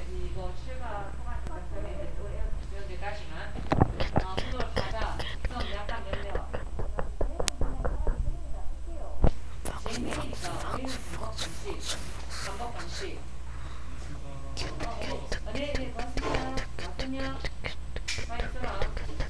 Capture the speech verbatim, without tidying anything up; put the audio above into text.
이거 출가 통화증 작성했는데 또 연대까지만 어, 구독을 가자. 그럼 약간 열려. 쟁쟁이니까 우리는 반복 방식, 반복 방식. 어, 어, 네, 네, 고맙습니다. 맞군요. 많이 써라.